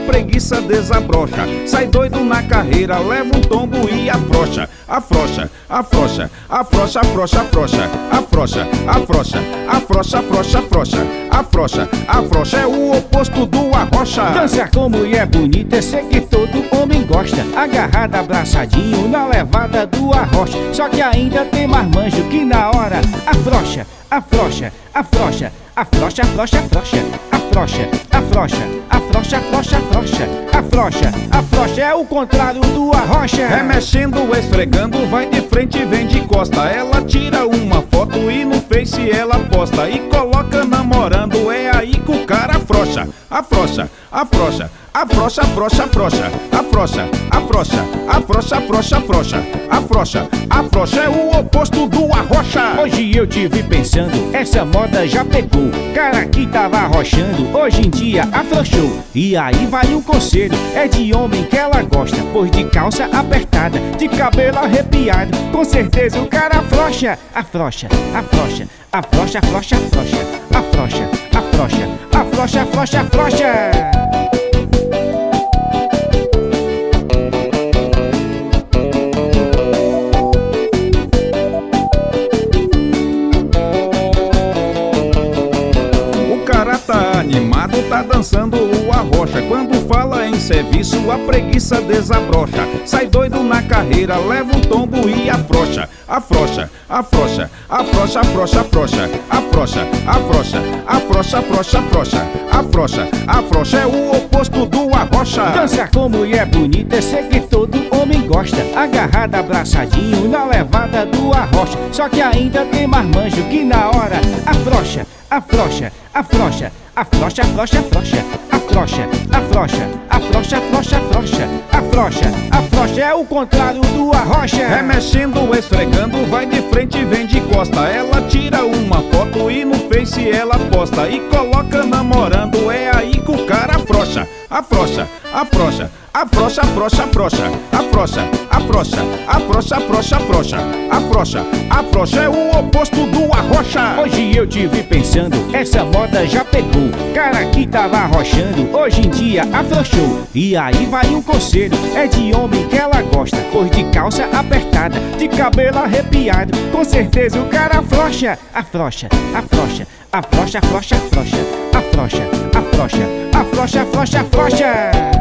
preguiça desabrocha. Sai doido na carreira, leva um tombo e afrouxa. Afrouxa, afrouxa, afrouxa, afrouxa, afrouxa. Afrouxa, afrouxa, afrouxa, afrouxa, afrouxa. Afrouxa, afrouxa é o oposto do arrocha. Dançar com mulher bonita, sei que todo homem gosta. Agarrado, abraçadinho, na levada do arrocha. Só que ainda tem marmanjo que na hora afrouxa, afrouxa, afrouxa, afrouxa, afrouxa, afrouxa, afrouxa, afrouxa, afrouxa, afrouxa, afrouxa, afrouxa, afrouxa é o contrário do arrocha. Remexendo, esfregando, vai de frente e vem de costa. Ela tira uma foto e no Face ela posta e coloca namorando. É aí que o cara afrouxa, afrouxa, afrouxa, afrouxa, afrouxa, afrouxa, afrouxa, afrouxa, afrouxa, afrouxa, afrouxa, afrouxa, afrouxa é o oposto do arrocha. Hoje eu te vi pensando, essa moda já pegou. Cara que tava arrochando, hoje em dia afrouxou. E aí vai um conselho, é de homem que ela gosta. Pois de calça apertada, de cabelo arrepiado, com certeza o cara afrouxa. Afrouxa, afrouxa, afrouxa, afrouxa, afrouxa, afrouxa, afrouxa, afrouxa, afrouxa, afrouxa. Tá animado, tá dançando o arrocha. Quando fala em serviço, a preguiça desabrocha. Sai doido na carreira, leva um tombo e afrouxa. Afrouxa, afrouxa, afrouxa, afrouxa, afrouxa, afrouxa, afrouxa, afrouxa, afrouxa, afrouxa, afrouxa, afrouxa é o oposto do arrocha. Dançar com mulher bonita, sei que todo homem gosta. Agarrado, abraçadinho, na levada do arrocha. Só que ainda tem marmanjo que na hora afrouxa, afrouxa, afrouxa, afrouxa, afrouxa, afrouxa, afrouxa, afrouxa, afrouxa, afrouxa, afrouxa, afrouxa, afrouxa é o contrário do arrocha. Remexendo, esfregando, vai de frente e vem de costa. Ela tira uma foto e no Face ela posta e coloca namorando. É aí que o cara afrouxa, afrouxa, afrouxa, afrouxa, afrouxa, afrouxa, afrouxa, afrouxa, afrouxa, afrouxa, afrouxa, afrouxa, afrouxa é o oposto do arrocha. Hoje eu te vi pensando, essa moda já pegou. Cara que tava arrochando, hoje em dia afrouxou. E aí vai um conselho, é de homem que ela gosta. Pois de calça apertada, de cabelo arrepiado, com certeza o cara afrouxa. Afrouxa, afrouxa, afrouxa, afrouxa, afrouxa, afrouxa, afrouxa, afrouxa, afrouxa, afrouxa.